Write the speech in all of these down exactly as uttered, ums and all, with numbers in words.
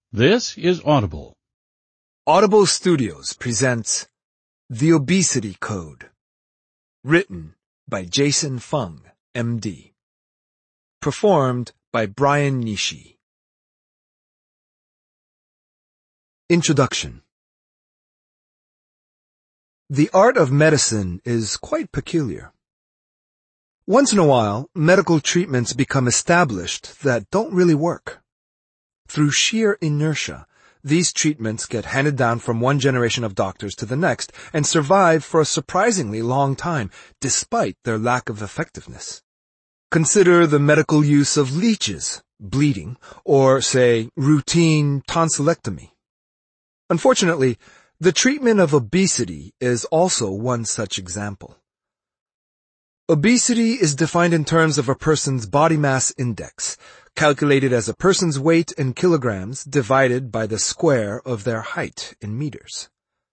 This is Audible. Audible Studios presents The Obesity Code. Written by Jason Fung, M D. Performed by Brian Nishi. Introduction. The art of medicine is quite peculiar. Once in a while, medical treatments become established that don't really work. Through sheer inertia, these treatments get handed down from one generation of doctors to the next and survive for a surprisingly long time, despite their lack of effectiveness. Consider the medical use of leeches, bleeding, or, say, routine tonsillectomy. Unfortunately, the treatment of obesity is also one such example. Obesity is defined in terms of a person's body mass index, calculated as a person's weight in kilograms divided by the square of their height in meters.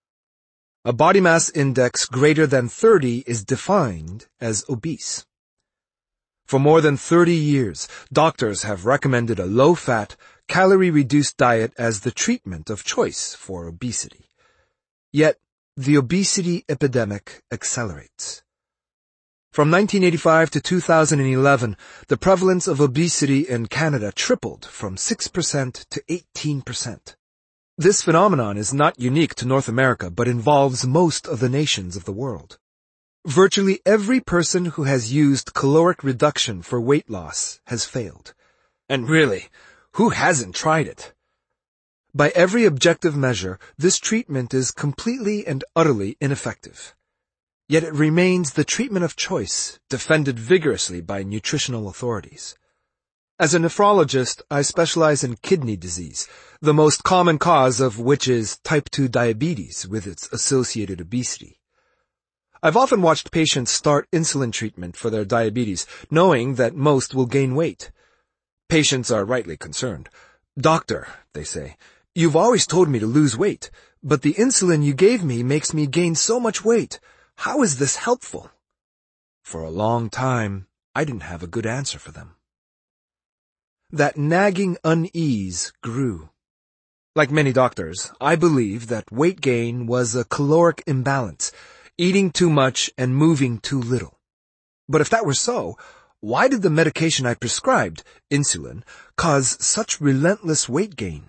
A body mass index greater than thirty is defined as obese. For more than thirty years, doctors have recommended a low-fat, calorie-reduced diet as the treatment of choice for obesity. Yet, the obesity epidemic accelerates. From nineteen eighty-five to two thousand eleven, the prevalence of obesity in Canada tripled from six percent to eighteen percent. This phenomenon is not unique to North America, but involves most of the nations of the world. Virtually every person who has used caloric reduction for weight loss has failed. And really, who hasn't tried it? By every objective measure, this treatment is completely and utterly ineffective. Yet it remains the treatment of choice, defended vigorously by nutritional authorities. As a nephrologist, I specialize in kidney disease, the most common cause of which is type two diabetes with its associated obesity. I've often watched patients start insulin treatment for their diabetes, knowing that most will gain weight. Patients are rightly concerned. "Doctor," they say, "you've always told me to lose weight, but the insulin you gave me makes me gain so much weight. How is this helpful?" For a long time, I didn't have a good answer for them. That nagging unease grew. Like many doctors, I believed that weight gain was a caloric imbalance, eating too much and moving too little. But if that were so, why did the medication I prescribed, insulin, cause such relentless weight gain?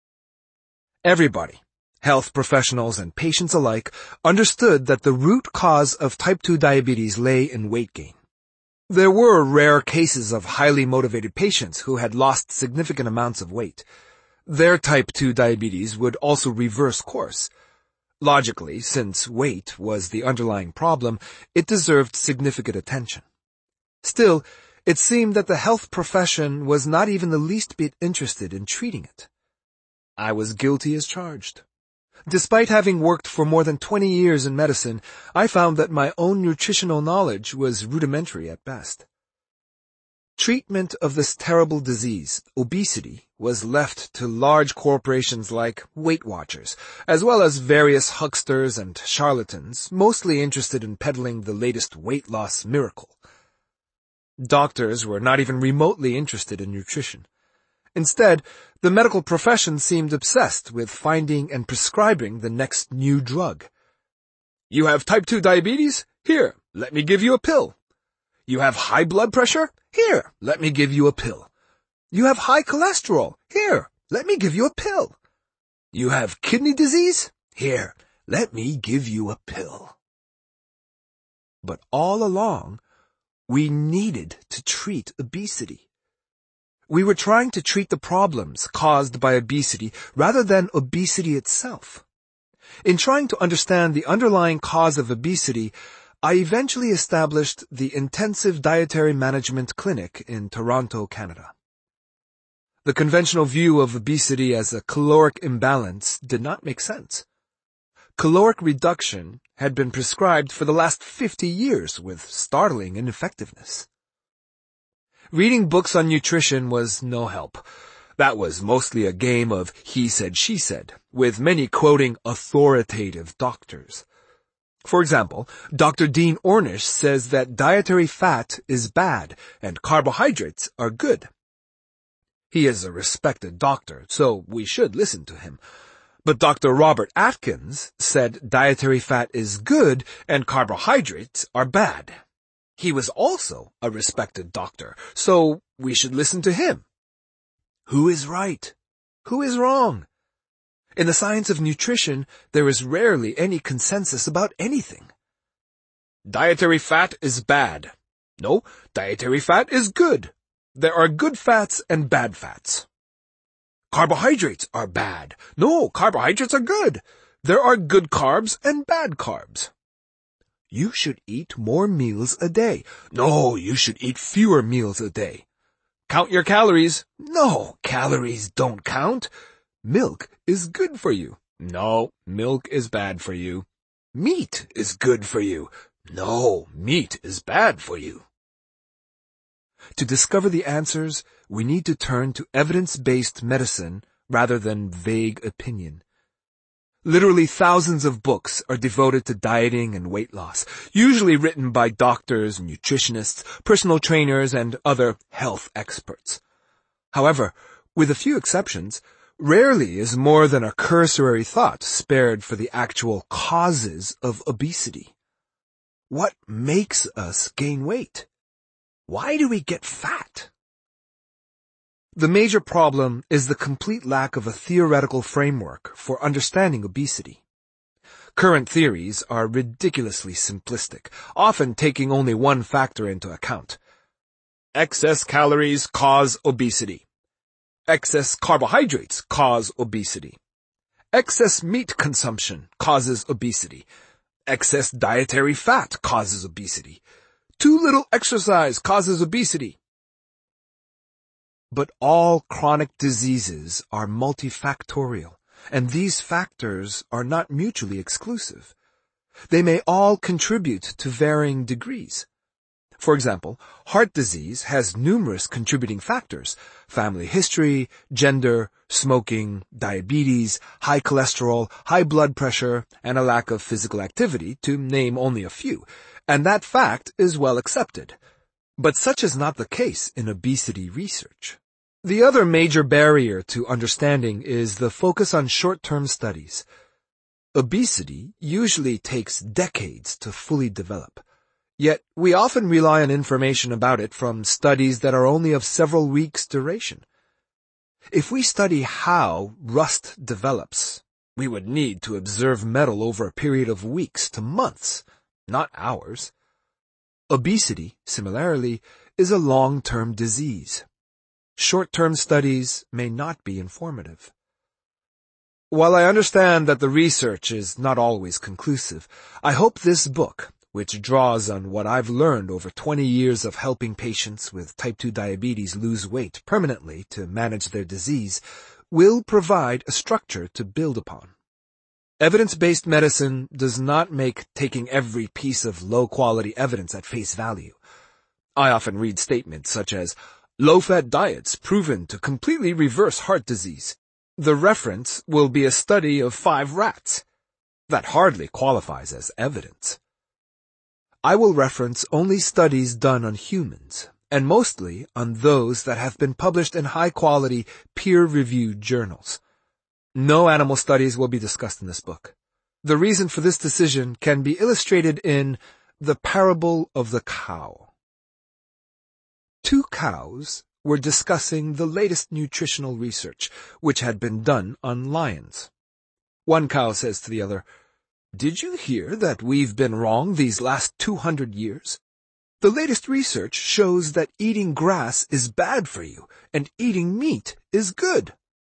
Everybody, health professionals and patients alike, understood that the root cause of type two diabetes lay in weight gain. There were rare cases of highly motivated patients who had lost significant amounts of weight. Their type two diabetes would also reverse course. Logically, since weight was the underlying problem, it deserved significant attention. Still, it seemed that the health profession was not even the least bit interested in treating it. I was guilty as charged. Despite having worked for more than twenty years in medicine, I found that my own nutritional knowledge was rudimentary at best. Treatment of this terrible disease, obesity, was left to large corporations like Weight Watchers, as well as various hucksters and charlatans, mostly interested in peddling the latest weight loss miracle. Doctors were not even remotely interested in nutrition. Instead, the medical profession seemed obsessed with finding and prescribing the next new drug. "You have type two diabetes? Here, let me give you a pill. You have high blood pressure? Here, let me give you a pill. You have high cholesterol? Here, let me give you a pill. You have kidney disease? Here, let me give you a pill." But all along, we needed to treat obesity. We were trying to treat the problems caused by obesity rather than obesity itself. In trying to understand the underlying cause of obesity, I eventually established the Intensive Dietary Management Clinic in Toronto, Canada. The conventional view of obesity as a caloric imbalance did not make sense. Caloric reduction had been prescribed for the last fifty years with startling ineffectiveness. Reading books on nutrition was no help. That was mostly a game of he said, she said, with many quoting authoritative doctors. For example, Doctor Dean Ornish says that dietary fat is bad and carbohydrates are good. He is a respected doctor, so we should listen to him. But Doctor Robert Atkins said dietary fat is good and carbohydrates are bad. He was also a respected doctor, so we should listen to him. Who is right? Who is wrong? In the science of nutrition, there is rarely any consensus about anything. Dietary fat is bad. No, dietary fat is good. There are good fats and bad fats. Carbohydrates are bad. No, carbohydrates are good. There are good carbs and bad carbs. You should eat more meals a day. No, you should eat fewer meals a day. Count your calories. No, calories don't count. Milk is good for you. No, milk is bad for you. Meat is good for you. No, meat is bad for you. To discover the answers, we need to turn to evidence-based medicine rather than vague opinion. Literally thousands of books are devoted to dieting and weight loss, usually written by doctors, nutritionists, personal trainers, and other health experts. However, with a few exceptions, rarely is more than a cursory thought spared for the actual causes of obesity. What makes us gain weight? Why do we get fat? The major problem is the complete lack of a theoretical framework for understanding obesity. Current theories are ridiculously simplistic, often taking only one factor into account. Excess calories cause obesity. Excess carbohydrates cause obesity. Excess meat consumption causes obesity. Excess dietary fat causes obesity. Too little exercise causes obesity. But all chronic diseases are multifactorial, and these factors are not mutually exclusive. They may all contribute to varying degrees. For example, heart disease has numerous contributing factors: family history, gender, smoking, diabetes, high cholesterol, high blood pressure, and a lack of physical activity, to name only a few, and that fact is well accepted. But such is not the case in obesity research. The other major barrier to understanding is the focus on short-term studies. Obesity usually takes decades to fully develop. Yet, we often rely on information about it from studies that are only of several weeks' duration. If we study how rust develops, we would need to observe metal over a period of weeks to months, not hours. Obesity, similarly, is a long-term disease. Short-term studies may not be informative. While I understand that the research is not always conclusive, I hope this book, which draws on what I've learned over twenty years of helping patients with type two diabetes lose weight permanently to manage their disease, will provide a structure to build upon. Evidence-based medicine does not make taking every piece of low-quality evidence at face value. I often read statements such as, "Low-fat diets proven to completely reverse heart disease." The reference will be a study of five rats. That hardly qualifies as evidence. I will reference only studies done on humans, and mostly on those that have been published in high-quality, peer-reviewed journals. No animal studies will be discussed in this book. The reason for this decision can be illustrated in the parable of the cow. Two cows were discussing the latest nutritional research, which had been done on lions. One cow says to the other, "Did you hear that we've been wrong these last two hundred years? The latest research shows that eating grass is bad for you, and eating meat is good."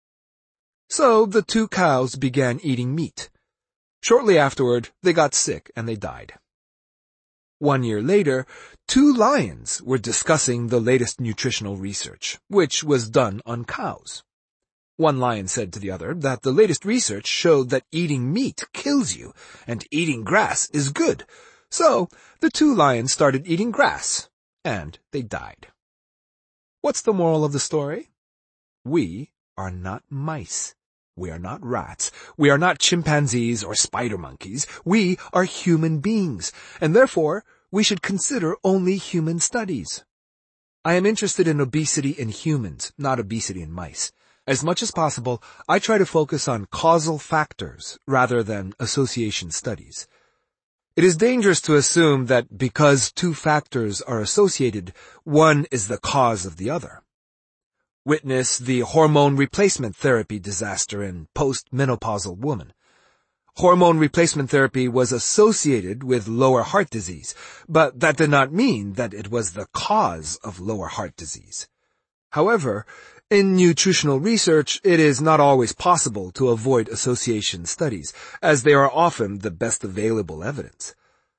So the two cows began eating meat. Shortly afterward, they got sick and they died. One year later, two lions were discussing the latest nutritional research, which was done on cows. One lion said to the other that the latest research showed that eating meat kills you, and eating grass is good. So the two lions started eating grass, and they died. What's the moral of the story? We are not mice. We are not rats. We are not chimpanzees or spider monkeys. We are human beings, and therefore we should consider only human studies. I am interested in obesity in humans, not obesity in mice. As much as possible, I try to focus on causal factors rather than association studies. It is dangerous to assume that because two factors are associated, one is the cause of the other. Witness the hormone replacement therapy disaster in post-menopausal woman. Hormone replacement therapy was associated with lower heart disease, but that did not mean that it was the cause of lower heart disease. However, in nutritional research, it is not always possible to avoid association studies, as they are often the best available evidence.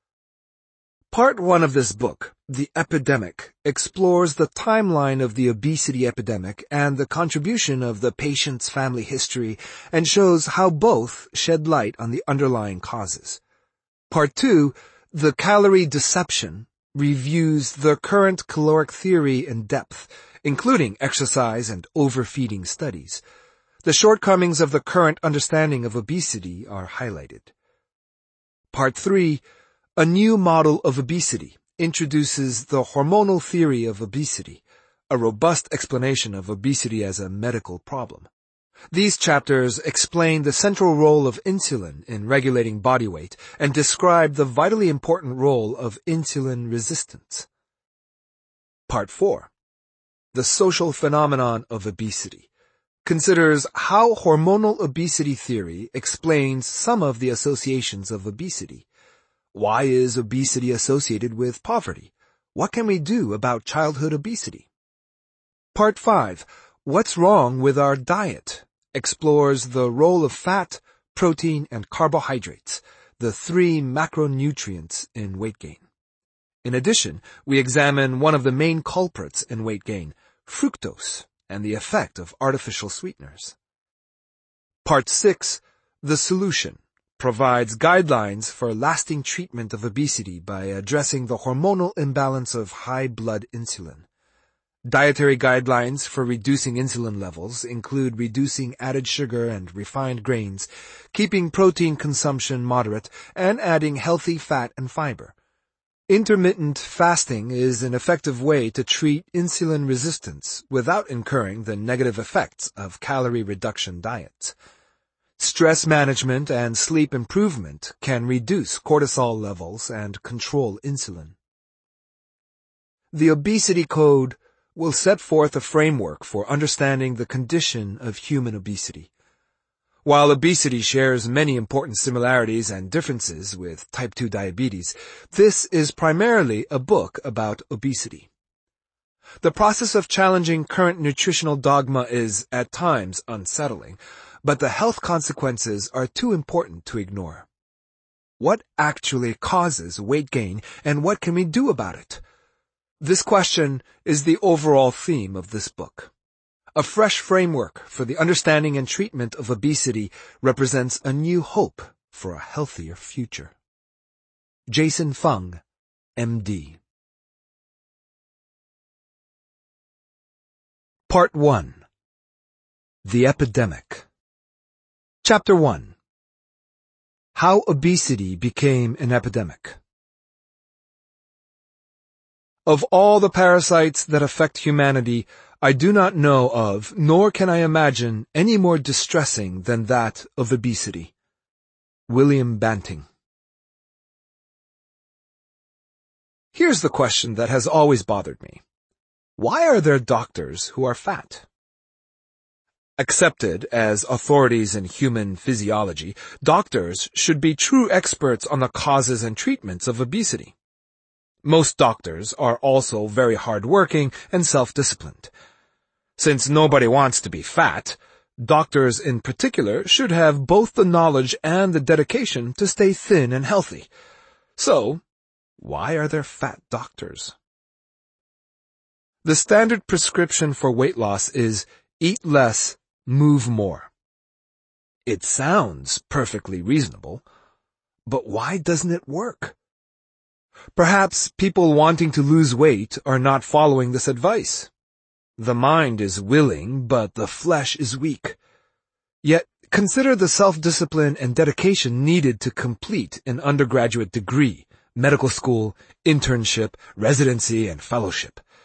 Part one of this book, The Epidemic, explores the timeline of the obesity epidemic and the contribution of the patient's family history and shows how both shed light on the underlying causes. Part two, The Calorie Deception, reviews the current caloric theory in depth, including exercise and overfeeding studies. The shortcomings of the current understanding of obesity are highlighted. Part three, A New Model of Obesity, introduces the hormonal theory of obesity, a robust explanation of obesity as a medical problem. These chapters explain the central role of insulin in regulating body weight and describe the vitally important role of insulin resistance. Part four, The Social Phenomenon of Obesity, considers how hormonal obesity theory explains some of the associations of obesity. Why is obesity associated with poverty? What can we do about childhood obesity? Part five, What's Wrong with Our Diet? Explores the role of fat, protein, and carbohydrates, the three macronutrients in weight gain. In addition, we examine one of the main culprits in weight gain, fructose, and the effect of artificial sweeteners. Part six, The Solution, provides guidelines for lasting treatment of obesity by addressing the hormonal imbalance of high blood insulin. Dietary guidelines for reducing insulin levels include reducing added sugar and refined grains, keeping protein consumption moderate, and adding healthy fat and fiber. Intermittent fasting is an effective way to treat insulin resistance without incurring the negative effects of calorie reduction diets. Stress management and sleep improvement can reduce cortisol levels and control insulin. The Obesity Code will set forth a framework for understanding the condition of human obesity. While obesity shares many important similarities and differences with type two diabetes, this is primarily a book about obesity. The process of challenging current nutritional dogma is, at times, unsettling, but the health consequences are too important to ignore. What actually causes weight gain, and what can we do about it? This question is the overall theme of this book. A fresh framework for the understanding and treatment of obesity represents a new hope for a healthier future. Jason Fung, M D. Part one. The Epidemic. Chapter one. How Obesity Became an Epidemic. Of all the parasites that affect humanity, I do not know of, nor can I imagine, any more distressing than that of obesity. William Banting. Here's the question that has always bothered me. Why are there doctors who are fat? Accepted as authorities in human physiology, doctors should be true experts on the causes and treatments of obesity. Most doctors are also very hard-working and self-disciplined. Since nobody wants to be fat, doctors in particular should have both the knowledge and the dedication to stay thin and healthy. So, why are there fat doctors? The standard prescription for weight loss is eat less, move more. It sounds perfectly reasonable, but why doesn't it work? Perhaps people wanting to lose weight are not following this advice. The mind is willing, but the flesh is weak. Yet, consider the self-discipline and dedication needed to complete an undergraduate degree, medical school, internship, residency, and fellowship.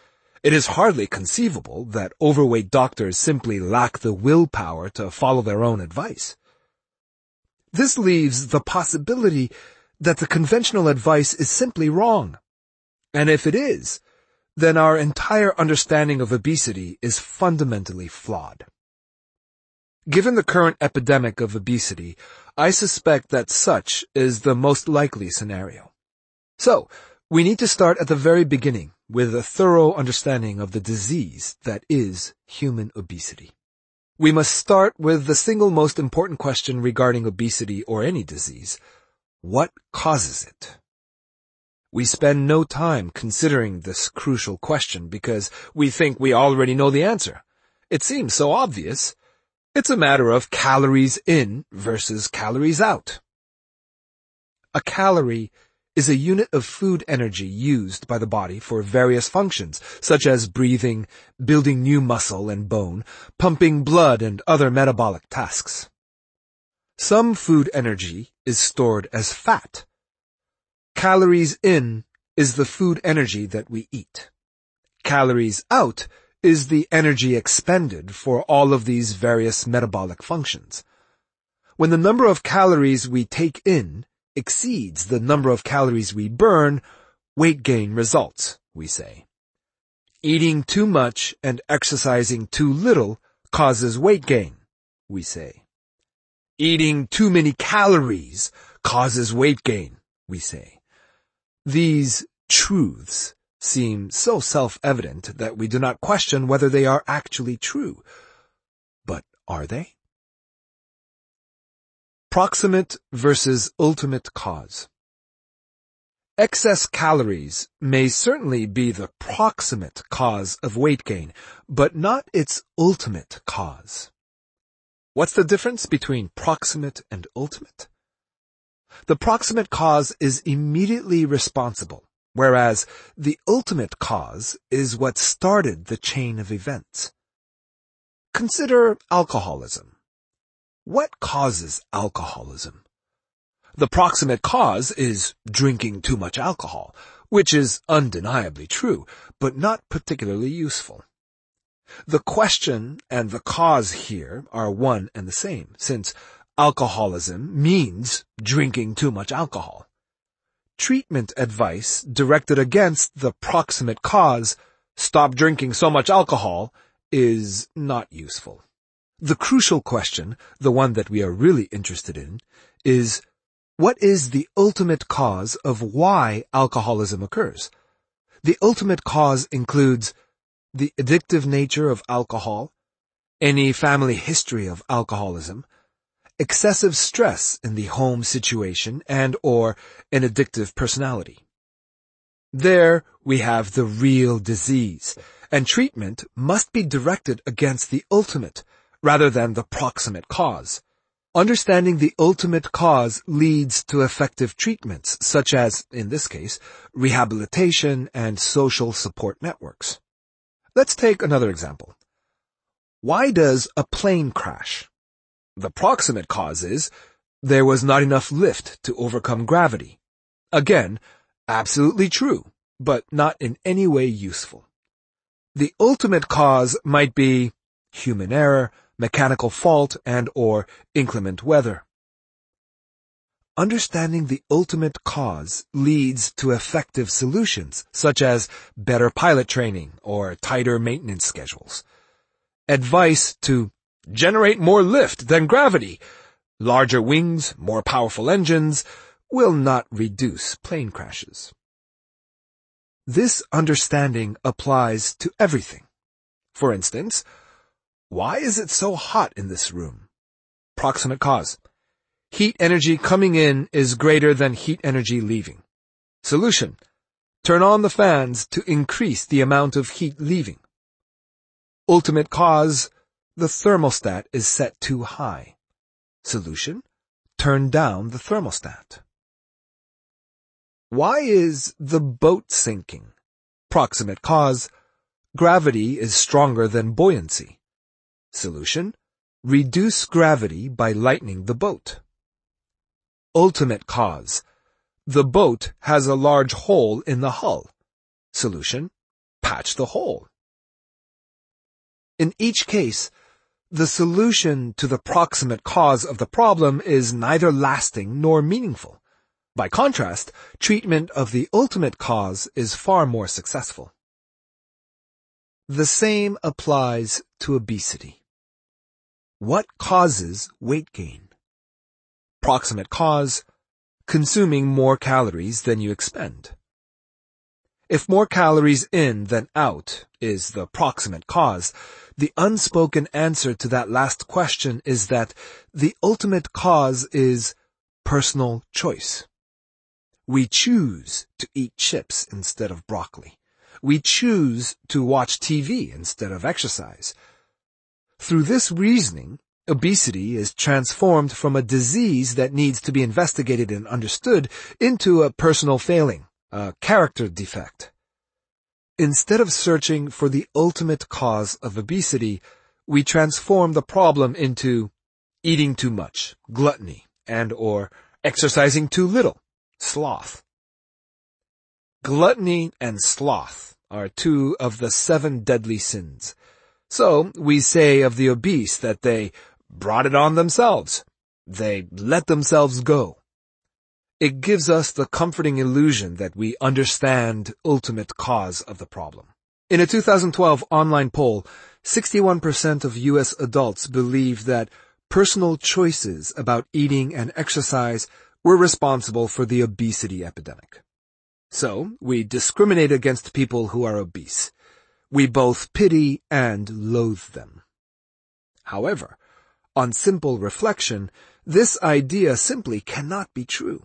It is hardly conceivable that overweight doctors simply lack the willpower to follow their own advice. This leaves the possibility that the conventional advice is simply wrong. And if it is, then our entire understanding of obesity is fundamentally flawed. Given the current epidemic of obesity, I suspect that such is the most likely scenario. So, we need to start at the very beginning with a thorough understanding of the disease that is human obesity. We must start with the single most important question regarding obesity or any disease. What causes it? We spend no time considering this crucial question because we think we already know the answer. It seems so obvious. It's a matter of calories in versus calories out. A calorie is a unit of food energy used by the body for various functions, such as breathing, building new muscle and bone, pumping blood, and other metabolic tasks. Some food energy is stored as fat. Calories in is the food energy that we eat. Calories out is the energy expended for all of these various metabolic functions. When the number of calories we take in exceeds the number of calories we burn, weight gain results, we say. Eating too much and exercising too little causes weight gain, we say. Eating too many calories causes weight gain, we say. These truths seem so self-evident that we do not question whether they are actually true. But are they? Proximate versus ultimate cause. Excess calories may certainly be the proximate cause of weight gain, but not its ultimate cause. What's the difference between proximate and ultimate? The proximate cause is immediately responsible, whereas the ultimate cause is what started the chain of events. Consider alcoholism. What causes alcoholism? The proximate cause is drinking too much alcohol, which is undeniably true, but not particularly useful. The question and the cause here are one and the same, since alcoholism means drinking too much alcohol. Treatment advice directed against the proximate cause, stop drinking so much alcohol, is not useful. The crucial question, the one that we are really interested in, is what is the ultimate cause of why alcoholism occurs? The ultimate cause includes the addictive nature of alcohol, any family history of alcoholism, excessive stress in the home situation, and or an addictive personality. There we have the real disease, and treatment must be directed against the ultimate rather than the proximate cause. Understanding the ultimate cause leads to effective treatments, such as, in this case, rehabilitation and social support networks. Let's take another example. Why does a plane crash? The proximate cause is there was not enough lift to overcome gravity. Again, absolutely true, but not in any way useful. The ultimate cause might be human error, mechanical fault, and or inclement weather. Understanding the ultimate cause leads to effective solutions, such as better pilot training or tighter maintenance schedules. Advice to generate more lift than gravity, larger wings, more powerful engines, will not reduce plane crashes. This understanding applies to everything. For instance, why is it so hot in this room? Proximate cause. Heat energy coming in is greater than heat energy leaving. Solution. Turn on the fans to increase the amount of heat leaving. Ultimate cause. The thermostat is set too high. Solution. Turn down the thermostat. Why is the boat sinking? Proximate cause. Gravity is stronger than buoyancy. Solution. Reduce gravity by lightening the boat. Ultimate cause. The boat has a large hole in the hull. Solution. Patch the hole. In each case, the solution to the proximate cause of the problem is neither lasting nor meaningful. By contrast, treatment of the ultimate cause is far more successful. The same applies to obesity. What causes weight gain? Proximate cause: consuming more calories than you expend. If more calories in than out is the proximate cause, the unspoken answer to that last question is that the ultimate cause is personal choice. We choose to eat chips instead of broccoli. We choose to watch T V instead of exercise. Through this reasoning, obesity is transformed from a disease that needs to be investigated and understood into a personal failing, a character defect. Instead of searching for the ultimate cause of obesity, we transform the problem into eating too much, gluttony, and or exercising too little, sloth. Gluttony and sloth are two of the seven deadly sins. So we say of the obese that they brought it on themselves. They let themselves go. It gives us the comforting illusion that we understand ultimate cause of the problem. In a two thousand twelve online poll, sixty-one percent of U S adults believe that personal choices about eating and exercise were responsible for the obesity epidemic. So, we discriminate against people who are obese. We both pity and loathe them. However, on simple reflection, this idea simply cannot be true.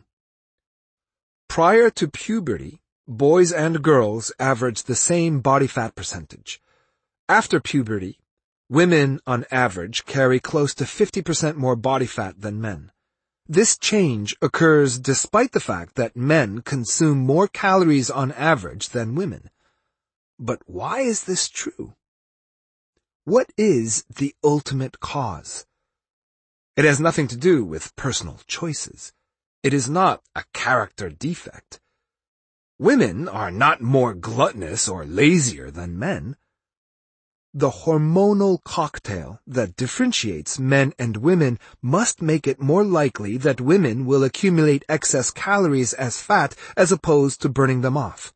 Prior to puberty, boys and girls average the same body fat percentage. After puberty, women on average carry close to fifty percent more body fat than men. This change occurs despite the fact that men consume more calories on average than women. But why is this true? What is the ultimate cause? It has nothing to do with personal choices. It is not a character defect. Women are not more gluttonous or lazier than men. The hormonal cocktail that differentiates men and women must make it more likely that women will accumulate excess calories as fat as opposed to burning them off.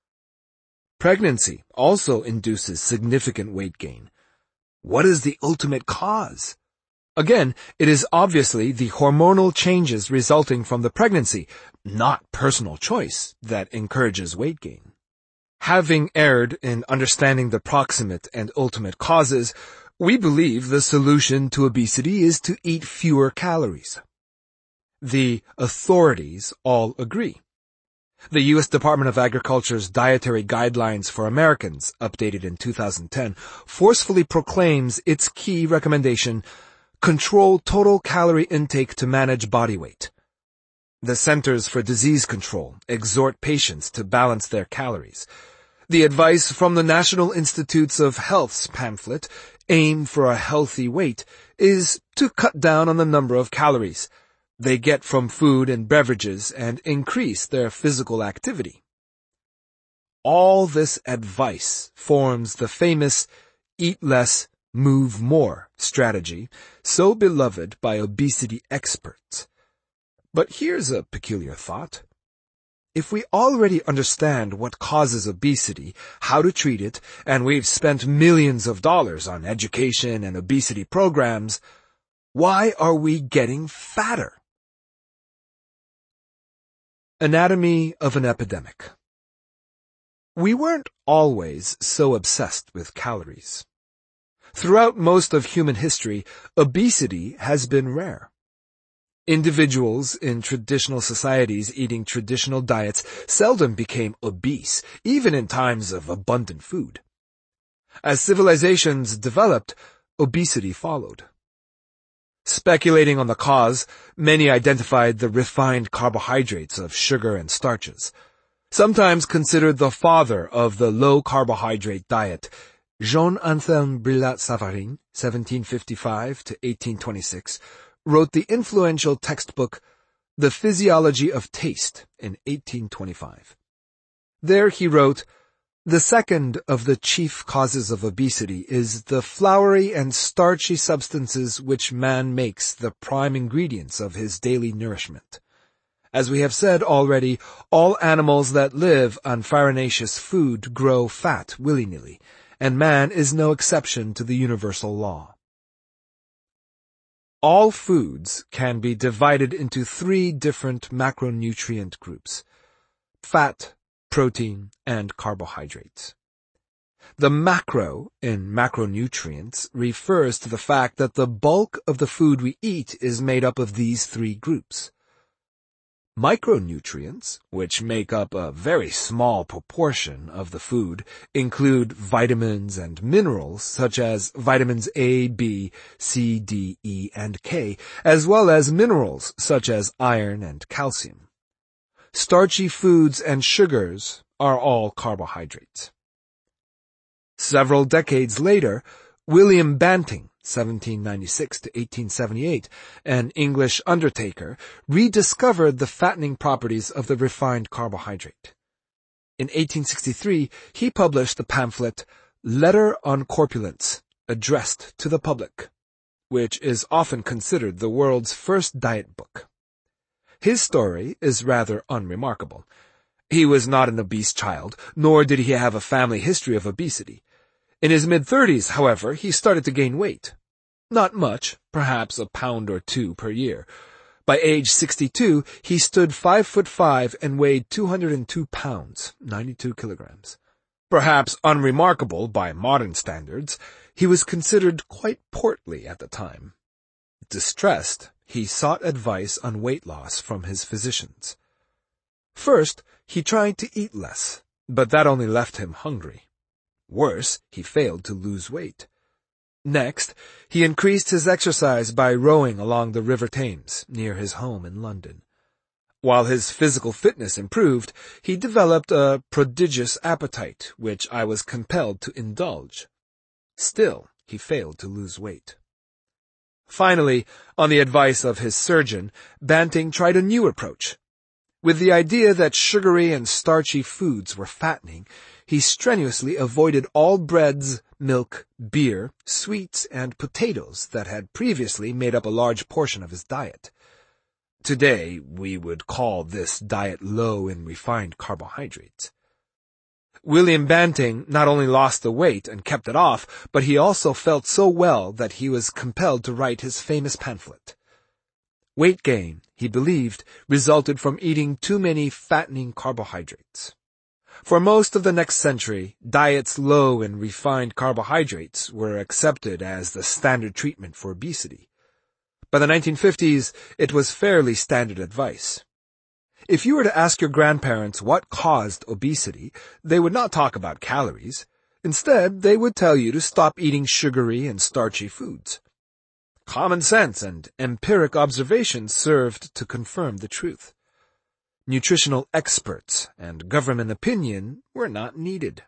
Pregnancy also induces significant weight gain. What is the ultimate cause? Again, it is obviously the hormonal changes resulting from the pregnancy, not personal choice, that encourages weight gain. Having erred in understanding the proximate and ultimate causes, we believe the solution to obesity is to eat fewer calories. The authorities all agree. The U S Department of Agriculture's Dietary Guidelines for Americans, updated in two thousand ten, forcefully proclaims its key recommendation: control total calorie intake to manage body weight. The Centers for Disease Control exhort patients to balance their calories. The advice from the National Institutes of Health's pamphlet, Aim for a Healthy Weight, is to cut down on the number of calories they get from food and beverages and increase their physical activity. All this advice forms the famous eat less, move more strategy, so beloved by obesity experts. But here's a peculiar thought. If we already understand what causes obesity, how to treat it, and we've spent millions of dollars on education and obesity programs, why are we getting fatter? Anatomy of an epidemic. We weren't always so obsessed with calories. Throughout most of human history, obesity has been rare. Individuals in traditional societies eating traditional diets seldom became obese, even in times of abundant food. As civilizations developed, obesity followed. Speculating on the cause, many identified the refined carbohydrates of sugar and starches. Sometimes considered the father of the low-carbohydrate diet, Jean-Anthelme Brillat-Savarin, seventeen fifty-five to eighteen twenty-six, wrote the influential textbook The Physiology of Taste in eighteen twenty-five. There he wrote, The second of the chief causes of obesity is the floury and starchy substances which man makes the prime ingredients of his daily nourishment. As we have said already, all animals that live on farinaceous food grow fat willy-nilly, and man is no exception to the universal law. All foods can be divided into three different macronutrient groups: fat, protein, and carbohydrates. The macro in macronutrients refers to the fact that the bulk of the food we eat is made up of these three groups. Micronutrients, which make up a very small proportion of the food, include vitamins and minerals such as vitamins A, B, C, D, E, and K, as well as minerals such as iron and calcium. Starchy foods and sugars are all carbohydrates. Several decades later, William Banting, seventeen ninety-six to eighteen seventy-eight, an English undertaker, rediscovered the fattening properties of the refined carbohydrate. In eighteen sixty-three, he published the pamphlet Letter on Corpulence, addressed to the public, which is often considered the world's first diet book. His story is rather unremarkable. He was not an obese child, nor did he have a family history of obesity. In his mid-thirties, however, he started to gain weight. Not much, perhaps a pound or two per year. By age sixty-two, he stood five foot five and weighed two hundred two pounds, ninety-two kilograms. Perhaps unremarkable by modern standards, he was considered quite portly at the time. Distressed, he sought advice on weight loss from his physicians. First, he tried to eat less, but that only left him hungry. Worse, he failed to lose weight. Next, he increased his exercise by rowing along the River Thames, near his home in London. While his physical fitness improved, he developed a prodigious appetite, which I was compelled to indulge. Still, he failed to lose weight. Finally, on the advice of his surgeon, Banting tried a new approach. With the idea that sugary and starchy foods were fattening, he strenuously avoided all breads, milk, beer, sweets, and potatoes that had previously made up a large portion of his diet. Today, we would call this diet low in refined carbohydrates. William Banting not only lost the weight and kept it off, but he also felt so well that he was compelled to write his famous pamphlet. Weight gain, he believed, resulted from eating too many fattening carbohydrates. For most of the next century, diets low in refined carbohydrates were accepted as the standard treatment for obesity. By the nineteen fifties, it was fairly standard advice. If you were to ask your grandparents what caused obesity, they would not talk about calories. Instead, they would tell you to stop eating sugary and starchy foods. Common sense and empiric observation served to confirm the truth. Nutritional experts and government opinion were not needed.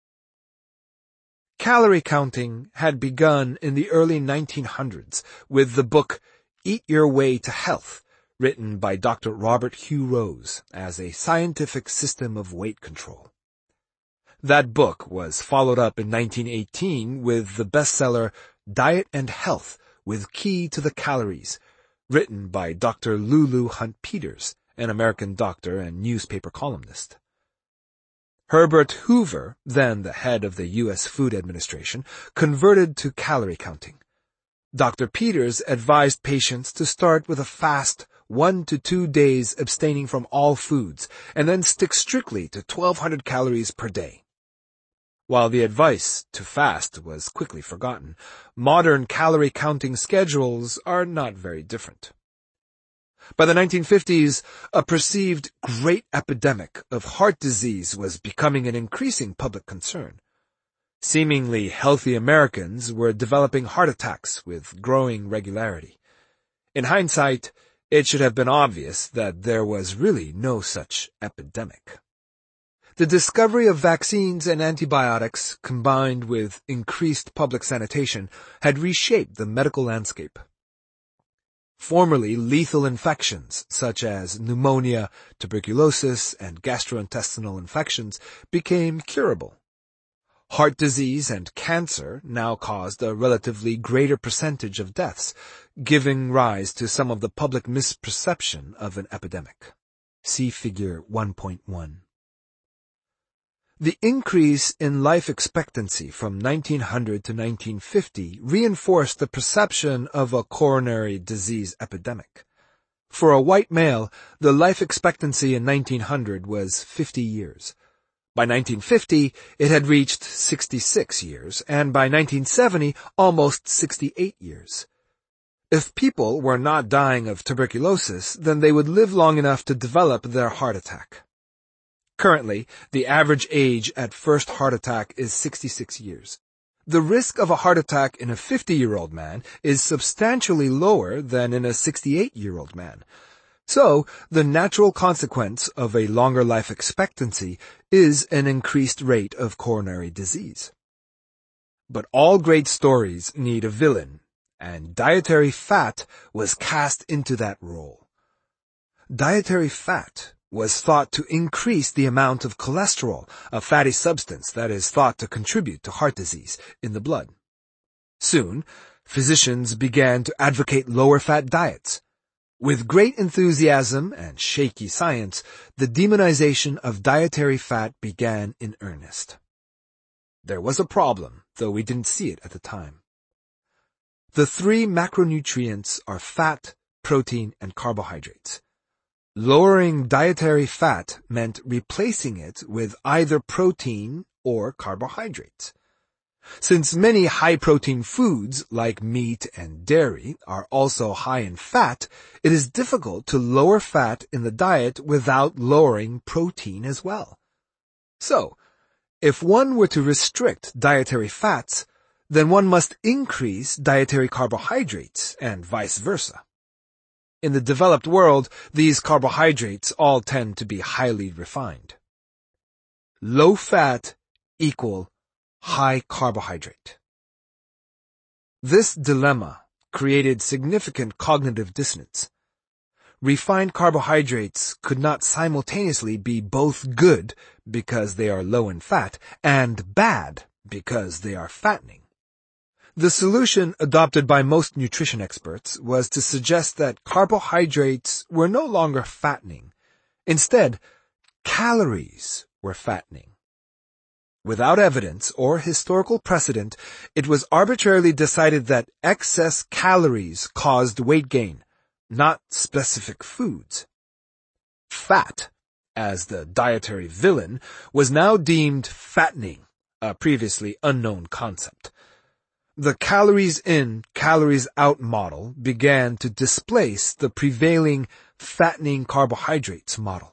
Calorie counting had begun in the early nineteen hundreds with the book Eat Your Way to Health, written by Doctor Robert Hugh Rose as a scientific system of weight control. That book was followed up in nineteen eighteen with the bestseller Diet and Health with Key to the Calories, written by Doctor Lulu Hunt Peters, an American doctor and newspaper columnist. Herbert Hoover, then the head of the U S Food Administration, converted to calorie counting. Doctor Peters advised patients to start with a fast one to two days abstaining from all foods, and then stick strictly to twelve hundred calories per day. While the advice to fast was quickly forgotten, modern calorie counting schedules are not very different. By the nineteen fifties, a perceived great epidemic of heart disease was becoming an increasing public concern. Seemingly healthy Americans were developing heart attacks with growing regularity. In hindsight, it should have been obvious that there was really no such epidemic. The discovery of vaccines and antibiotics, combined with increased public sanitation, had reshaped the medical landscape. formerly lethal infections such as pneumonia, tuberculosis, and gastrointestinal infections became curable. Heart disease and cancer now caused a relatively greater percentage of deaths, giving rise to some of the public misperception of an epidemic. See Figure one point one. The increase in life expectancy from nineteen hundred to nineteen fifty reinforced the perception of a coronary disease epidemic. For a white male, the life expectancy in nineteen hundred was fifty years. By nineteen fifty, it had reached sixty-six years, and by nineteen seventy, almost sixty-eight years. If people were not dying of tuberculosis, then they would live long enough to develop their heart attack. Currently, the average age at first heart attack is sixty-six years. The risk of a heart attack in a fifty-year-old man is substantially lower than in a sixty-eight-year-old man. So, the natural consequence of a longer life expectancy is an increased rate of coronary disease. But all great stories need a villain, and dietary fat was cast into that role. Dietary fat was thought to increase the amount of cholesterol, a fatty substance that is thought to contribute to heart disease, in the blood. Soon, physicians began to advocate lower-fat diets. With great enthusiasm and shaky science, the demonization of dietary fat began in earnest. There was a problem, though we didn't see it at the time. The three macronutrients are fat, protein, and carbohydrates. Lowering dietary fat meant replacing it with either protein or carbohydrates. Since many high-protein foods, like meat and dairy, are also high in fat, it is difficult to lower fat in the diet without lowering protein as well. So, if one were to restrict dietary fats, then one must increase dietary carbohydrates, and vice versa. In the developed world, these carbohydrates all tend to be highly refined. Low fat equal high carbohydrate. This dilemma created significant cognitive dissonance. Refined carbohydrates could not simultaneously be both good because they are low in fat and bad because they are fattening. The solution adopted by most nutrition experts was to suggest that carbohydrates were no longer fattening. Instead, calories were fattening. Without evidence or historical precedent, it was arbitrarily decided that excess calories caused weight gain, not specific foods. Fat, as the dietary villain, was now deemed fattening, a previously unknown concept. The calories in, calories out model began to displace the prevailing fattening carbohydrates model.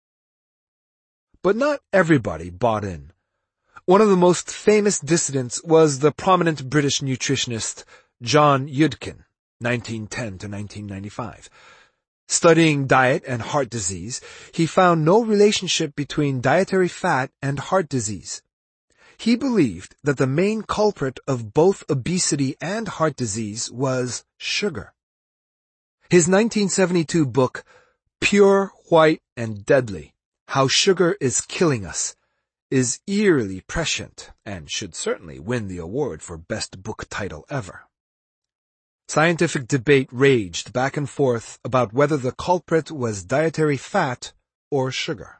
But not everybody bought in. One of the most famous dissidents was the prominent British nutritionist John Yudkin, nineteen ten to nineteen ninety-five. Studying diet and heart disease, he found no relationship between dietary fat and heart disease. He believed that the main culprit of both obesity and heart disease was sugar. His nineteen seventy-two book, Pure, White, and Deadly: How Sugar is Killing Us, is eerily prescient and should certainly win the award for best book title ever. Scientific debate raged back and forth about whether the culprit was dietary fat or sugar.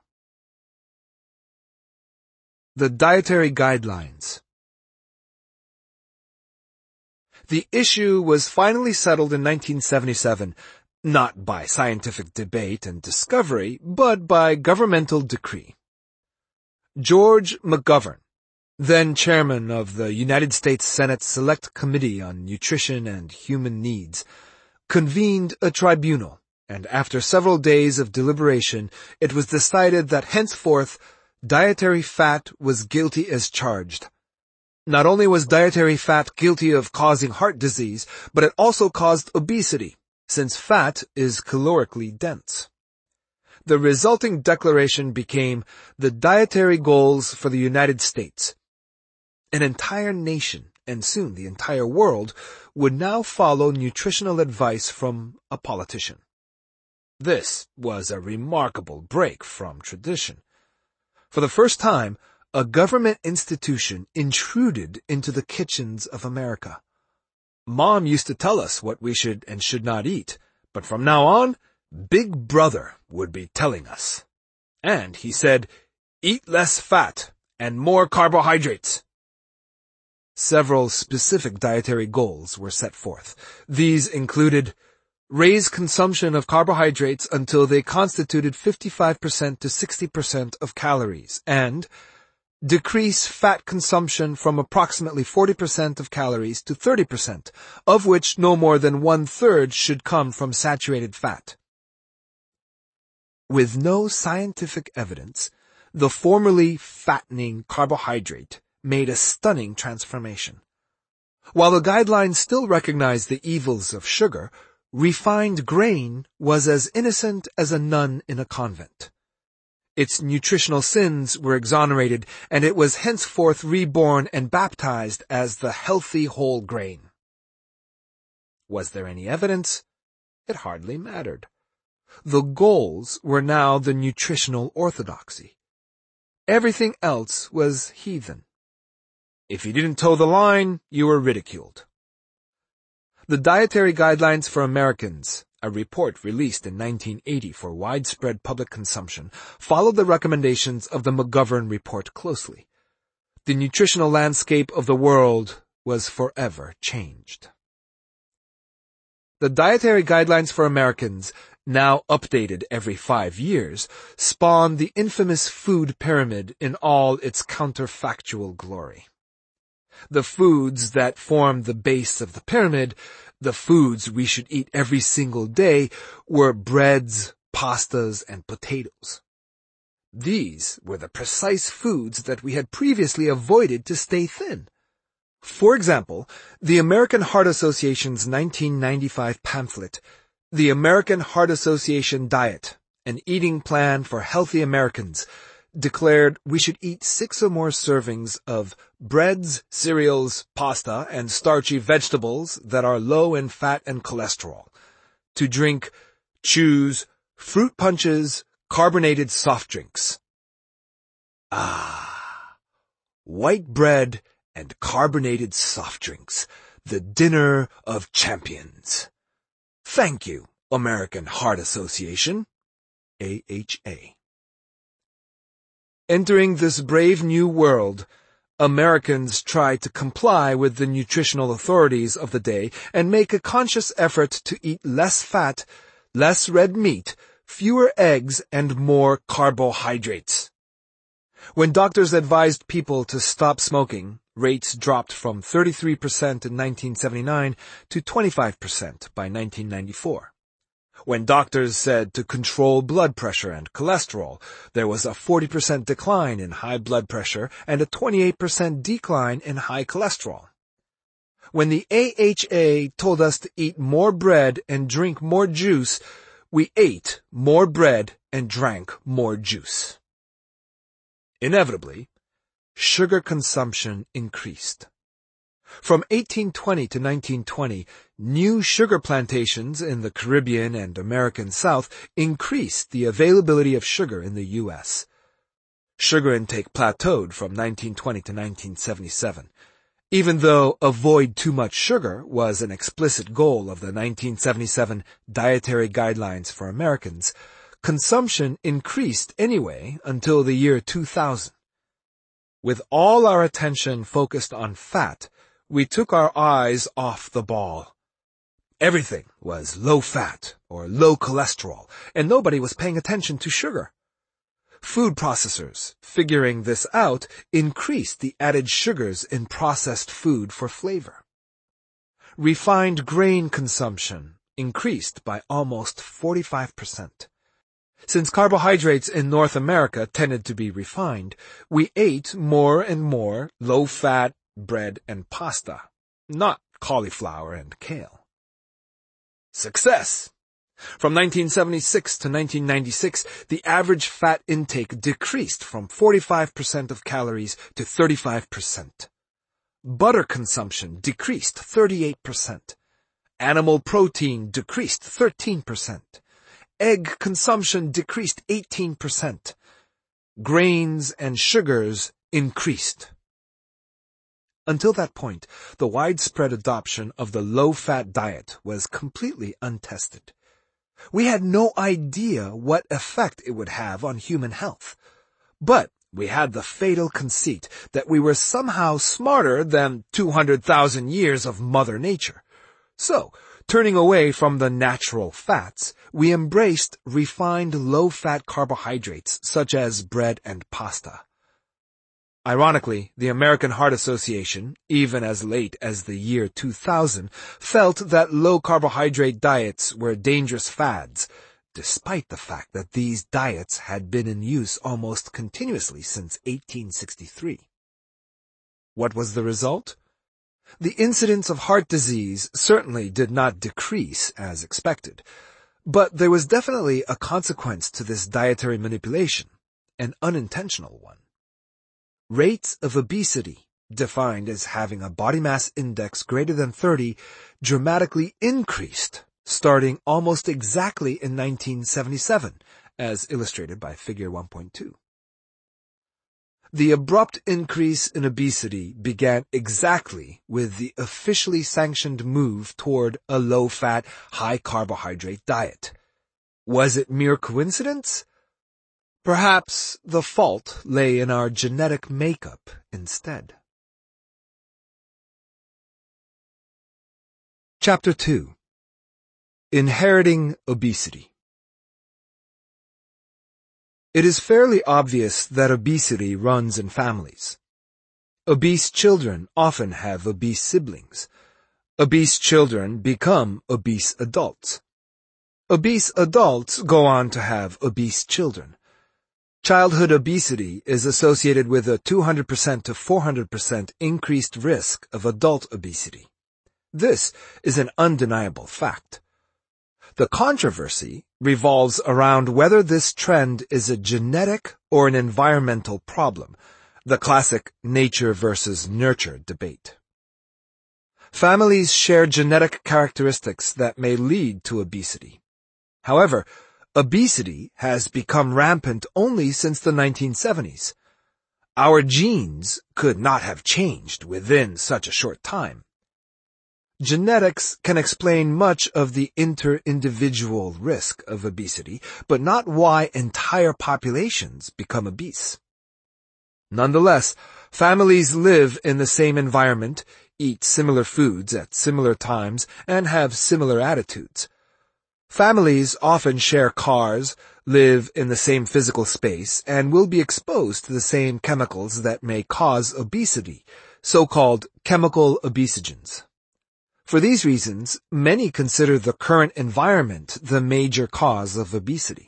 The Dietary Guidelines. The issue was finally settled in nineteen seventy-seven, not by scientific debate and discovery, but by governmental decree. George McGovern, then chairman of the United States Senate Select Committee on Nutrition and Human Needs, convened a tribunal, and after several days of deliberation, it was decided that henceforth dietary fat was guilty as charged. Not only was dietary fat guilty of causing heart disease, but it also caused obesity, since fat is calorically dense. The resulting declaration became the Dietary Goals for the United States. An entire nation and soon the entire world, would now follow nutritional advice from a politician. This was a remarkable break from tradition. For the first time, a government institution intruded into the kitchens of America. Mom used to tell us what we should and should not eat, but from now on, Big Brother would be telling us. And he said, "Eat less fat and more carbohydrates." Several specific dietary goals were set forth. These included raise consumption of carbohydrates until they constituted fifty-five percent to sixty percent of calories, and decrease fat consumption from approximately forty percent of calories to thirty percent, of which no more than one-third should come from saturated fat. With no scientific evidence, the formerly fattening carbohydrate made a stunning transformation. While the guidelines still recognized the evils of sugar, refined grain was as innocent as a nun in a convent. Its nutritional sins were exonerated, and it was henceforth reborn and baptized as the healthy whole grain. Was there any evidence? It hardly mattered. The goals were now the nutritional orthodoxy. Everything else was heathen. If you didn't toe the line, you were ridiculed. The Dietary Guidelines for Americans, a report released in nineteen eighty for widespread public consumption, followed the recommendations of the McGovern Report closely. The nutritional landscape of the world was forever changed. The Dietary Guidelines for Americans, now updated every five years, spawned the infamous food pyramid in all its counterfactual glory. The foods that formed the base of the pyramid, the foods we should eat every single day, were breads, pastas, and potatoes. These were the precise foods that we had previously avoided to stay thin. For example, the American Heart Association's nineteen ninety-five pamphlet, The American Heart Association Diet, an Eating Plan for Healthy Americans, declared we should eat six or more servings of breads, cereals, pasta, and starchy vegetables that are low in fat and cholesterol, to drink, choose, fruit punches, carbonated soft drinks. Ah, white bread and carbonated soft drinks, the dinner of champions. Thank you, American Heart Association. A H A. Entering this brave new world, Americans tried to comply with the nutritional authorities of the day and make a conscious effort to eat less fat, less red meat, fewer eggs, and more carbohydrates. When doctors advised people to stop smoking, rates dropped from thirty-three percent in nineteen seventy-nine to twenty-five percent by nineteen ninety-four. When doctors said to control blood pressure and cholesterol, there was a forty percent decline in high blood pressure and a twenty-eight percent decline in high cholesterol. When the A H A told us to eat more bread and drink more juice, we ate more bread and drank more juice. Inevitably, sugar consumption increased. From eighteen twenty to nineteen twenty, new sugar plantations in the Caribbean and American South increased the availability of sugar in the U S. Sugar intake plateaued from nineteen twenty to nineteen seventy-seven. Even though avoid too much sugar was an explicit goal of the nineteen seventy-seven Dietary Guidelines for Americans, consumption increased anyway until the year two thousand. With all our attention focused on fat, we took our eyes off the ball. Everything was low fat or low cholesterol, and nobody was paying attention to sugar. Food processors, figuring this out, increased the added sugars in processed food for flavor. Refined grain consumption increased by almost forty-five percent. Since carbohydrates in North America tended to be refined, we ate more and more low-fat bread and pasta, not cauliflower and kale. Success! From nineteen seventy-six to nineteen ninety-six, the average fat intake decreased from forty-five percent of calories to thirty-five percent. Butter consumption decreased thirty-eight percent. Animal protein decreased thirteen percent. Egg consumption decreased eighteen percent. Grains and sugars increased. Until that point, the widespread adoption of the low-fat diet was completely untested. We had no idea what effect it would have on human health. But we had the fatal conceit that we were somehow smarter than two hundred thousand years of Mother Nature. So, turning away from the natural fats, we embraced refined low-fat carbohydrates such as bread and pasta. Ironically, the American Heart Association, even as late as the year two thousand, felt that low-carbohydrate diets were dangerous fads, despite the fact that these diets had been in use almost continuously since eighteen sixty-three. What was the result? The incidence of heart disease certainly did not decrease as expected, but there was definitely a consequence to this dietary manipulation, an unintentional one. Rates of obesity, defined as having a body mass index greater than thirty, dramatically increased, starting almost exactly in nineteen seventy-seven, as illustrated by Figure one point two. The abrupt increase in obesity began exactly with the officially sanctioned move toward a low-fat, high-carbohydrate diet. Was it mere coincidence? Perhaps the fault lay in our genetic makeup instead. Chapter two. Inheriting Obesity. It is fairly obvious that obesity runs in families. Obese children often have obese siblings. Obese children become obese adults. Obese adults go on to have obese children. Childhood obesity is associated with a two hundred percent to four hundred percent increased risk of adult obesity. This is an undeniable fact. The controversy revolves around whether this trend is a genetic or an environmental problem, the classic nature versus nurture debate. Families share genetic characteristics that may lead to obesity. However, obesity has become rampant only since the nineteen seventies. Our genes could not have changed within such a short time. Genetics can explain much of the inter-individual risk of obesity, but not why entire populations become obese. Nonetheless, families live in the same environment, eat similar foods at similar times, and have similar attitudes. Families often share cars, live in the same physical space, and will be exposed to the same chemicals that may cause obesity, so-called chemical obesogens. For these reasons, many consider the current environment the major cause of obesity.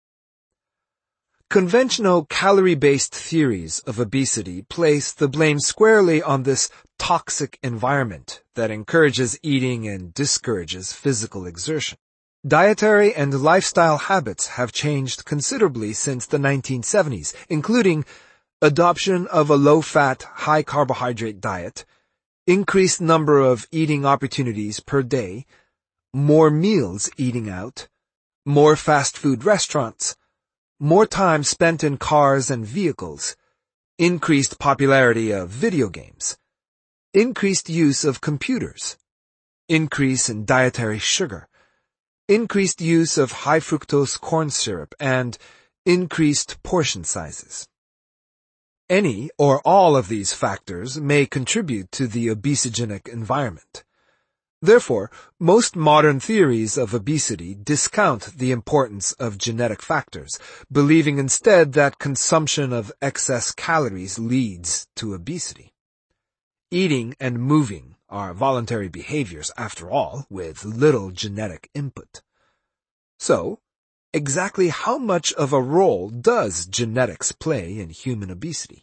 Conventional calorie-based theories of obesity place the blame squarely on this toxic environment that encourages eating and discourages physical exertion. Dietary and lifestyle habits have changed considerably since the nineteen seventies, including adoption of a low-fat, high-carbohydrate diet, increased number of eating opportunities per day, more meals eating out, more fast food restaurants, more time spent in cars and vehicles, increased popularity of video games, increased use of computers, increase in dietary sugar, increased use of high-fructose corn syrup, and increased portion sizes. Any or all of these factors may contribute to the obesogenic environment. Therefore, most modern theories of obesity discount the importance of genetic factors, believing instead that consumption of excess calories leads to obesity. Eating and moving are voluntary behaviors, after all, with little genetic input. So, exactly how much of a role does genetics play in human obesity?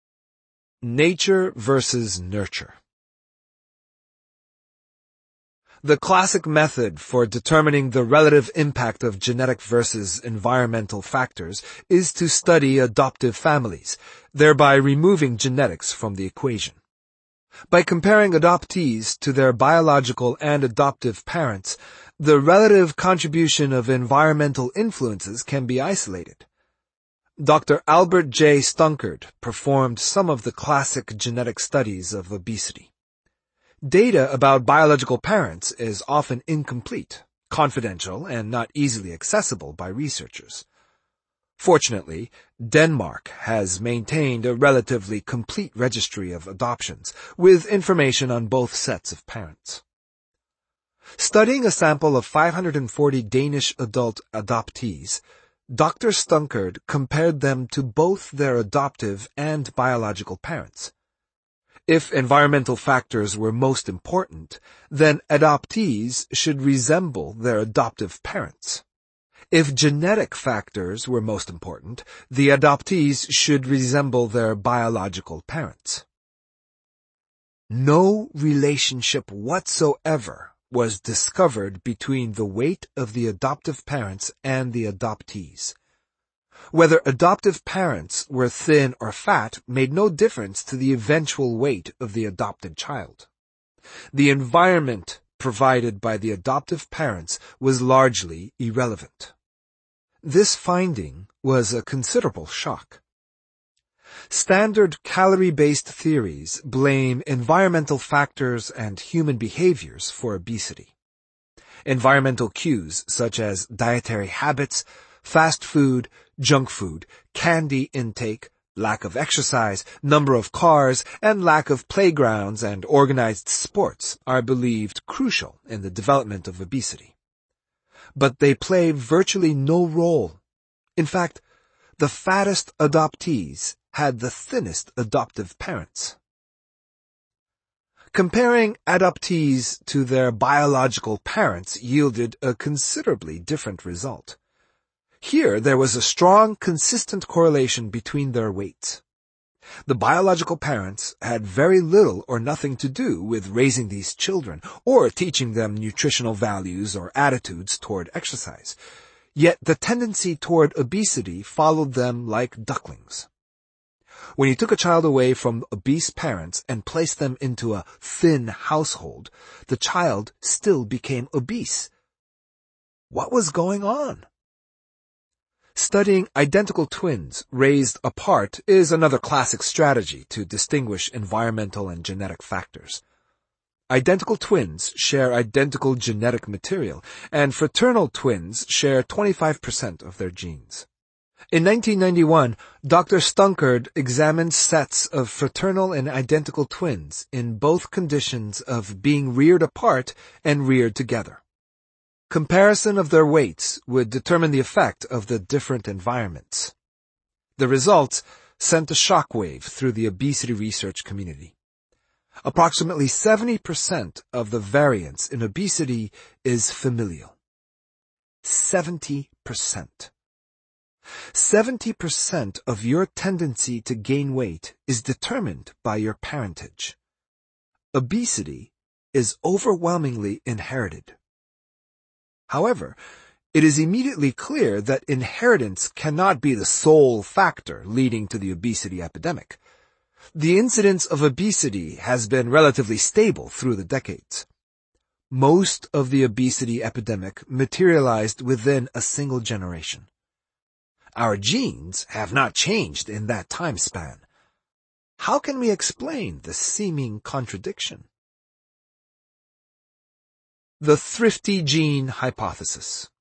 Nature versus nurture. The classic method for determining the relative impact of genetic versus environmental factors is to study adoptive families, thereby removing genetics from the equation. By comparing adoptees to their biological and adoptive parents, the relative contribution of environmental influences can be isolated. Doctor Albert J. Stunkard performed some of the classic genetic studies of obesity. Data about biological parents is often incomplete, confidential, and not easily accessible by researchers. Fortunately, Denmark has maintained a relatively complete registry of adoptions, with information on both sets of parents. Studying a sample of five hundred forty Danish adult adoptees, Doctor Stunkard compared them to both their adoptive and biological parents. If environmental factors were most important, then adoptees should resemble their adoptive parents. If genetic factors were most important, the adoptees should resemble their biological parents. No relationship whatsoever was discovered between the weight of the adoptive parents and the adoptees. Whether adoptive parents were thin or fat made no difference to the eventual weight of the adopted child. The environment provided by the adoptive parents was largely irrelevant. This finding was a considerable shock. Standard calorie-based theories blame environmental factors and human behaviors for obesity. Environmental cues such as dietary habits, fast food, junk food, candy intake, lack of exercise, number of cars, and lack of playgrounds and organized sports are believed crucial in the development of obesity. But they play virtually no role. In fact, the fattest adoptees had the thinnest adoptive parents. Comparing adoptees to their biological parents yielded a considerably different result. Here, there was a strong, consistent correlation between their weights. The biological parents had very little or nothing to do with raising these children or teaching them nutritional values or attitudes toward exercise. Yet the tendency toward obesity followed them like ducklings. When you took a child away from obese parents and placed them into a thin household, the child still became obese. What was going on? Studying identical twins raised apart is another classic strategy to distinguish environmental and genetic factors. Identical twins share identical genetic material, and fraternal twins share twenty-five percent of their genes. In nineteen ninety-one, Doctor Stunkard examined sets of fraternal and identical twins in both conditions of being reared apart and reared together. Comparison of their weights would determine the effect of the different environments. The results sent a shockwave through the obesity research community. Approximately seventy percent of the variance in obesity is familial. seventy percent. seventy percent of your tendency to gain weight is determined by your parentage. Obesity is overwhelmingly inherited. However, it is immediately clear that inheritance cannot be the sole factor leading to the obesity epidemic. The incidence of obesity has been relatively stable through the decades. Most of the obesity epidemic materialized within a single generation. Our genes have not changed in that time span. How can we explain the seeming contradiction? The thrifty gene hypothesis.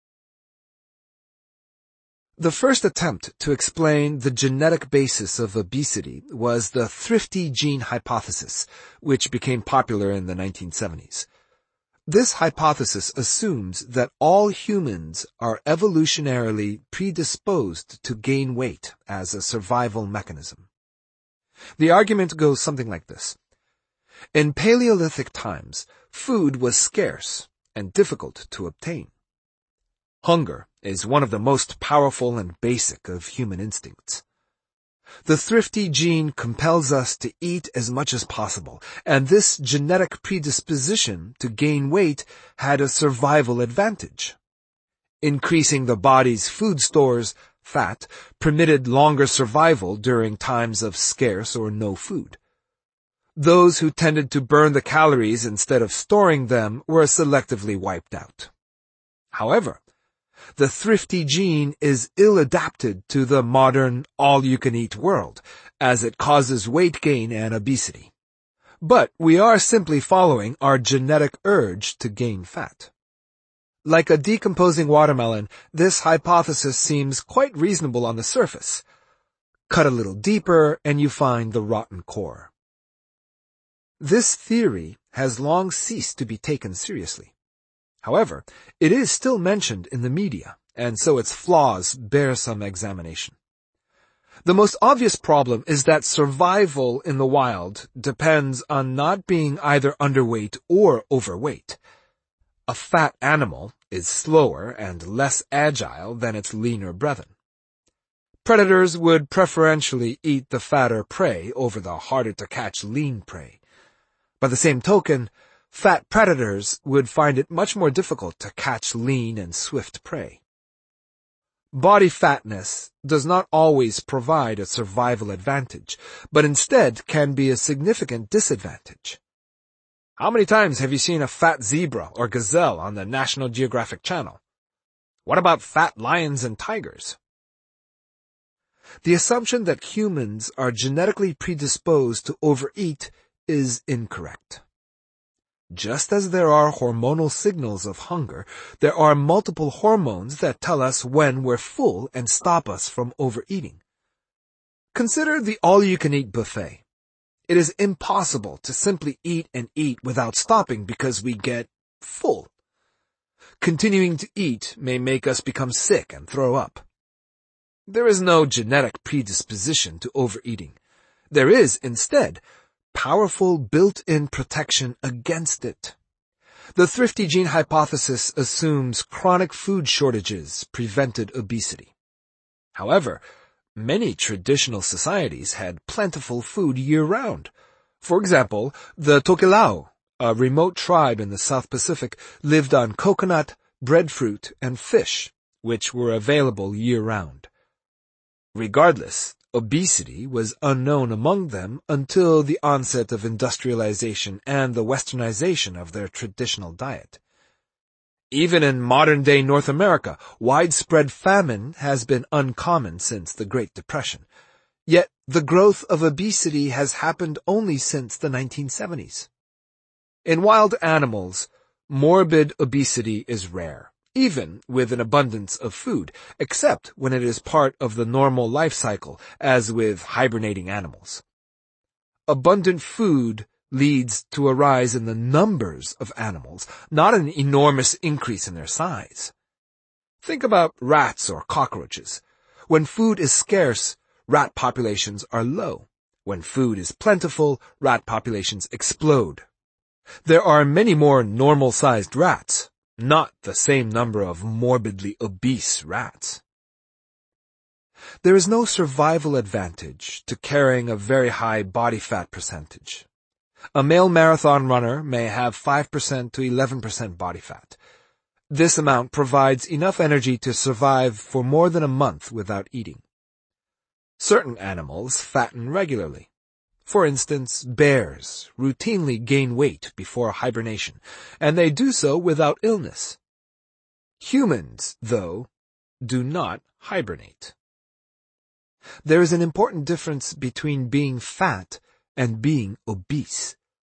The first attempt to explain the genetic basis of obesity was the thrifty gene hypothesis, which became popular in the nineteen seventies. This hypothesis assumes that all humans are evolutionarily predisposed to gain weight as a survival mechanism. The argument goes something like this. In Paleolithic times, food was scarce and difficult to obtain. Hunger is one of the most powerful and basic of human instincts. The thrifty gene compels us to eat as much as possible, and this genetic predisposition to gain weight had a survival advantage. Increasing the body's food stores, fat, permitted longer survival during times of scarce or no food. Those who tended to burn the calories instead of storing them were selectively wiped out. However, the thrifty gene is ill-adapted to the modern all-you-can-eat world, as it causes weight gain and obesity. But we are simply following our genetic urge to gain fat. Like a decomposing watermelon, this hypothesis seems quite reasonable on the surface. Cut a little deeper and you find the rotten core. This theory has long ceased to be taken seriously. However, it is still mentioned in the media, and so its flaws bear some examination. The most obvious problem is that survival in the wild depends on not being either underweight or overweight. A fat animal is slower and less agile than its leaner brethren. Predators would preferentially eat the fatter prey over the harder-to-catch lean prey. By the same token, fat predators would find it much more difficult to catch lean and swift prey. Body fatness does not always provide a survival advantage, but instead can be a significant disadvantage. How many times have you seen a fat zebra or gazelle on the National Geographic Channel? What about fat lions and tigers? The assumption that humans are genetically predisposed to overeat is incorrect. Just as there are hormonal signals of hunger, there are multiple hormones that tell us when we're full and stop us from overeating. Consider the all-you-can-eat buffet. It is impossible to simply eat and eat without stopping because we get full. Continuing to eat may make us become sick and throw up. There is no genetic predisposition to overeating. There is, instead, powerful built-in protection against it. The thrifty gene hypothesis assumes chronic food shortages prevented obesity. However, many traditional societies had plentiful food year-round. For example, the Tokelau, a remote tribe in the South Pacific, lived on coconut, breadfruit, and fish, which were available year-round. Regardless, obesity was unknown among them until the onset of industrialization and the westernization of their traditional diet. Even in modern-day North America, widespread famine has been uncommon since the Great Depression. Yet the growth of obesity has happened only since the nineteen seventies. In wild animals, morbid obesity is rare, even with an abundance of food, except when it is part of the normal life cycle, as with hibernating animals. Abundant food leads to a rise in the numbers of animals, not an enormous increase in their size. Think about rats or cockroaches. When food is scarce, rat populations are low. When food is plentiful, rat populations explode. There are many more normal-sized rats, not the same number of morbidly obese rats. There is no survival advantage to carrying a very high body fat percentage. A male marathon runner may have five percent to eleven percent body fat. This amount provides enough energy to survive for more than a month without eating. Certain animals fatten regularly. For instance, bears routinely gain weight before hibernation, and they do so without illness. Humans, though, do not hibernate. There is an important difference between being fat and being obese.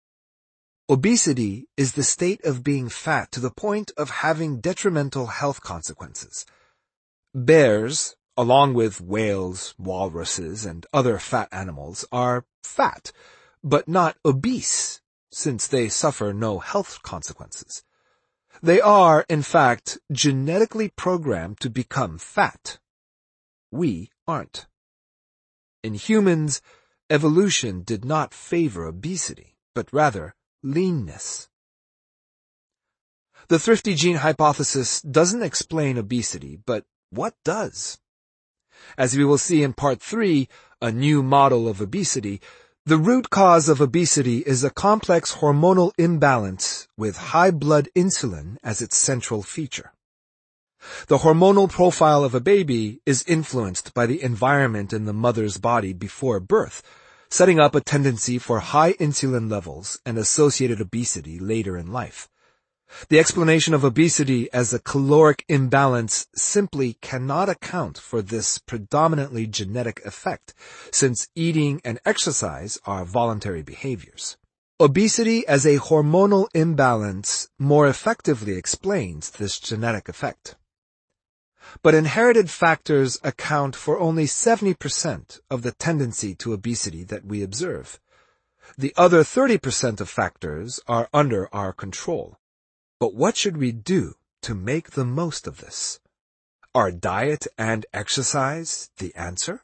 Obesity is the state of being fat to the point of having detrimental health consequences. Bears, along with whales, walruses, and other fat animals, are fat, but not obese, since they suffer no health consequences. They are, in fact, genetically programmed to become fat. We aren't. In humans, evolution did not favor obesity, but rather leanness. The thrifty gene hypothesis doesn't explain obesity, but what does? As we will see in part three, a new model of obesity, the root cause of obesity is a complex hormonal imbalance with high blood insulin as its central feature. The hormonal profile of a baby is influenced by the environment in the mother's body before birth, setting up a tendency for high insulin levels and associated obesity later in life. The explanation of obesity as a caloric imbalance simply cannot account for this predominantly genetic effect, since eating and exercise are voluntary behaviors. Obesity as a hormonal imbalance more effectively explains this genetic effect. But inherited factors account for only seventy percent of the tendency to obesity that we observe. The other thirty percent of factors are under our control. But what should we do to make the most of this? Are diet and exercise the answer?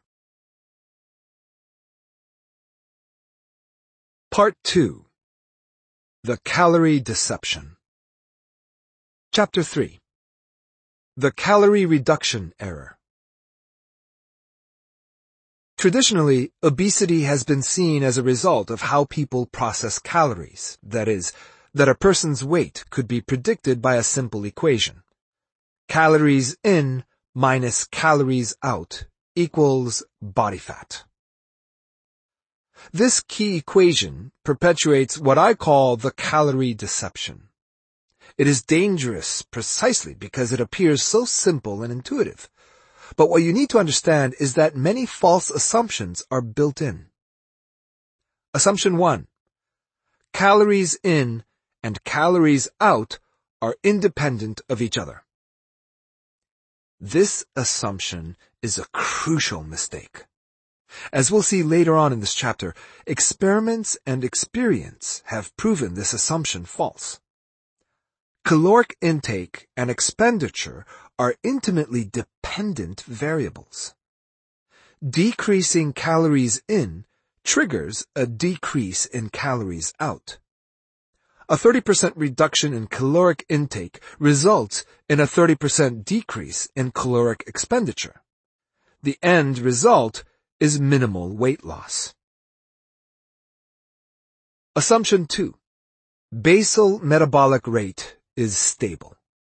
Part two. The Calorie Deception. Chapter three. The Calorie Reduction Error. Traditionally, obesity has been seen as a result of how people process calories, that is, that a person's weight could be predicted by a simple equation. Calories in minus calories out equals body fat. This key equation perpetuates what I call the calorie deception. It is dangerous precisely because it appears so simple and intuitive. But what you need to understand is that many false assumptions are built in. Assumption one. Calories in and calories out are independent of each other. This assumption is a crucial mistake. As we'll see later on in this chapter, experiments and experience have proven this assumption false. Caloric intake and expenditure are intimately dependent variables. Decreasing calories in triggers a decrease in calories out. A thirty percent reduction in caloric intake results in a thirty percent decrease in caloric expenditure. The end result is minimal weight loss. Assumption two. Basal metabolic rate is stable.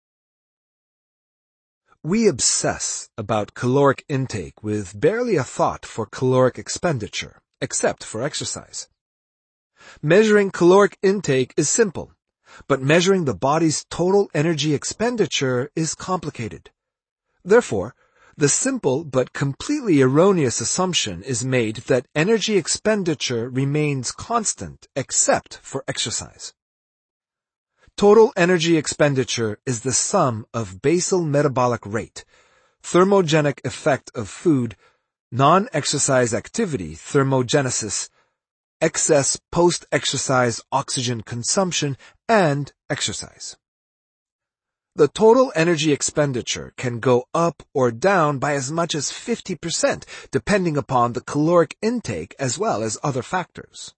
We obsess about caloric intake with barely a thought for caloric expenditure, except for exercise. Measuring caloric intake is simple, but measuring the body's total energy expenditure is complicated. Therefore, the simple but completely erroneous assumption is made that energy expenditure remains constant except for exercise. Total energy expenditure is the sum of basal metabolic rate, thermogenic effect of food, non-exercise activity, thermogenesis, excess post-exercise oxygen consumption, and exercise. The total energy expenditure can go up or down by as much as fifty percent, depending upon the caloric intake as well as other factors.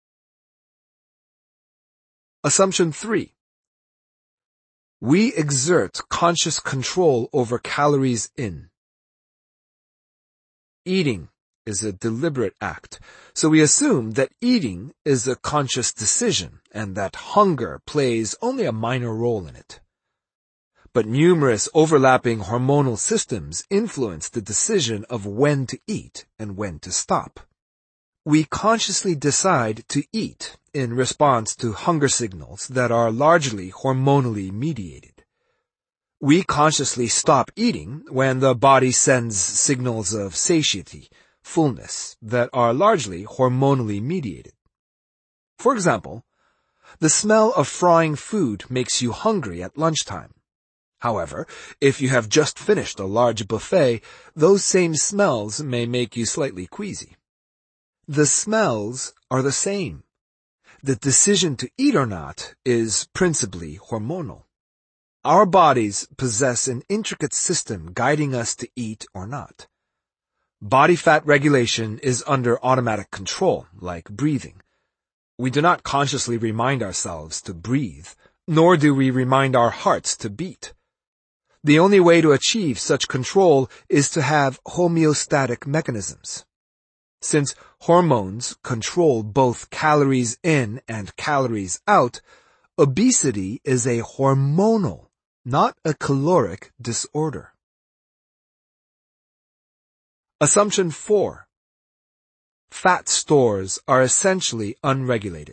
Assumption three. We exert conscious control over calories in. Eating is a deliberate act, so we assume that eating is a conscious decision and that hunger plays only a minor role in it. But numerous overlapping hormonal systems influence the decision of when to eat and when to stop. We consciously decide to eat in response to hunger signals that are largely hormonally mediated. We consciously stop eating when the body sends signals of satiety, fullness, that are largely hormonally mediated. For example, the smell of frying food makes you hungry at lunchtime. However, if you have just finished a large buffet, those same smells may make you slightly queasy. The smells are the same. The decision to eat or not is principally hormonal. Our bodies possess an intricate system guiding us to eat or not. Body fat regulation is under automatic control, like breathing. We do not consciously remind ourselves to breathe, nor do we remind our hearts to beat. The only way to achieve such control is to have homeostatic mechanisms. Since hormones control both calories in and calories out, obesity is a hormonal, not a caloric disorder. Assumption four. Fat stores are essentially unregulated.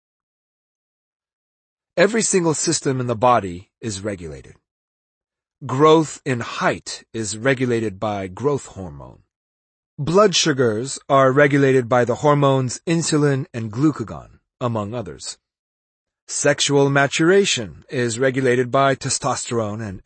Every single system in the body is regulated. Growth in height is regulated by growth hormone. Blood sugars are regulated by the hormones insulin and glucagon, among others. Sexual maturation is regulated by testosterone and